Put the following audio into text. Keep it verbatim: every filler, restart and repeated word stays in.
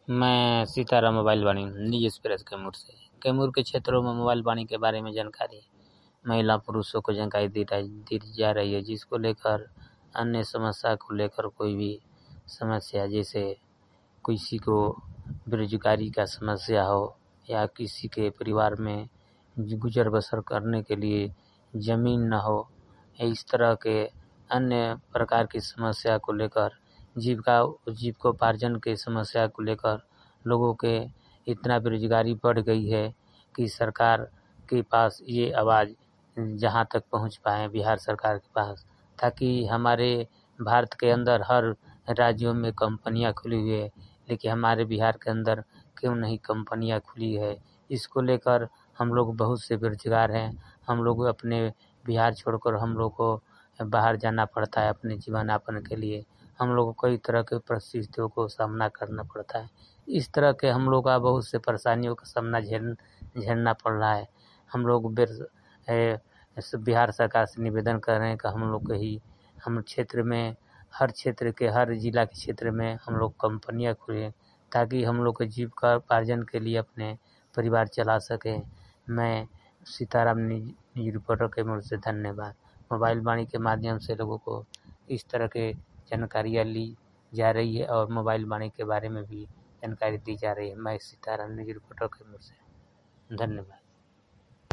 मैं सीताराम मोबाइल वाणी निजी एक्सप्रेस कैमूर से कैमूर के क्षेत्रों में मोबाइल वाणी के बारे में जानकारी महिला पुरुषों को जानकारी दी दी जा रही है, जिसको लेकर अन्य समस्या को लेकर कोई भी समस्या, जैसे किसी को बेरोजगारी का समस्या हो या किसी के परिवार में गुजर बसर करने के लिए ज़मीन न हो, इस तरह के अन्य प्रकार की समस्या को लेकर जीविका जीविकोपार्जन के समस्या को लेकर लोगों के इतना बेरोजगारी बढ़ गई है कि सरकार के पास ये आवाज़ जहाँ तक पहुँच पाए बिहार सरकार के पास, ताकि हमारे भारत के अंदर हर राज्यों में कंपनियां खुली हुई है, लेकिन हमारे बिहार के अंदर क्यों नहीं कंपनियां खुली है। इसको लेकर हम लोग बहुत से बेरोजगार हैं। हम लोग अपने बिहार छोड़कर हम लोग को बाहर जाना पड़ता है अपने जीवन यापन के लिए। हम लोग को कई तरह के परिस्थितियों को सामना करना पड़ता है। इस तरह के हम लोग का बहुत से परेशानियों का सामना झेल झेलना पड़ रहा है। हम लोग बिहार सरकार से निवेदन कर रहे हैं कि हम लोग को ही हम क्षेत्र में हर क्षेत्र के हर जिला के क्षेत्र में हम लोग कंपनियां खुलें, ताकि हम लोग को जीविकोपार्जन के लिए अपने परिवार चला सकें। मैं सीताराम निजी रिपोर्टर कैमूर से धन्यवाद। मोबाइल वाणी के माध्यम से लोगों को इस तरह के जानकारियाँ ली जा रही है और मोबाइल वाणी के बारे में भी जानकारी दी जा रही है। मैं सीताराम निजी रिपोर्टर कैमूर से धन्यवाद।